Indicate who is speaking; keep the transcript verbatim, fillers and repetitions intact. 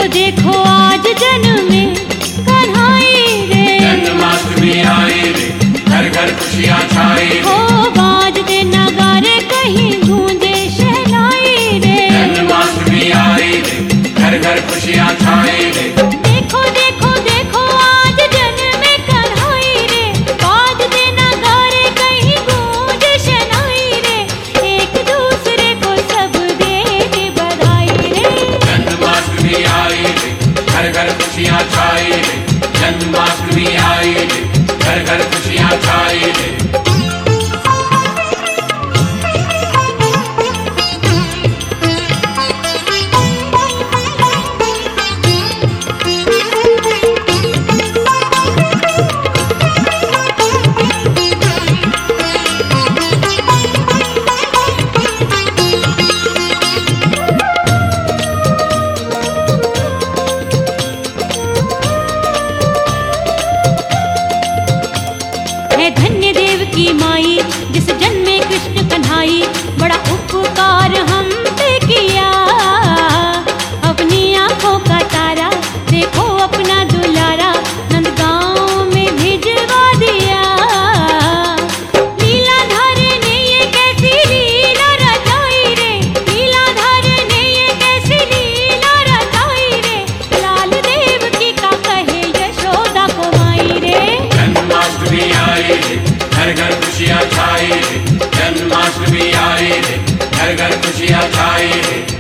Speaker 1: देखो आज जन्म में कन्हाई रे,
Speaker 2: जन्माष्टमी आई रे, घर घर खुशियाँ छाई रे।
Speaker 1: हो बाजते नगारे कहीं गूंजे शहनाई रे,
Speaker 2: जन्माष्टमी आई रे, घर घर खुशियाँ छाई रे।
Speaker 1: देखो देखो देखो आज जन्म में कन्हाई रे, बाजते नगारे कहीं गूंजे शहनाई रे, एक दूसरे को सब देते बधाई रे।
Speaker 2: जन्माष्टमी आई रे, घर घर खुशियाँ छाई रे। जन्माष्टमी आई रे, घर घर खुशियाँ छाई रे।
Speaker 1: है धन्य देव की माई जिस जन्मे कृष्ण कन्हाई, बड़ा उपकार हम पे किया। अपनी आंखों का तारा देखो अपना दुलारा, नंदगांव में भिजवा दिया। लीलाधार ने ये कैसी लीला रचाई रे, लीलाधार ने ये कैसी लीला रचाई रे, लाल देव की का कहे यशोदा को माई रे।
Speaker 2: जन्माष्टमी आई रे, घर घर खुशियाँ छाई रे। जन्माष्टमी आई रे, घर घर खुशियाँ छाई रे।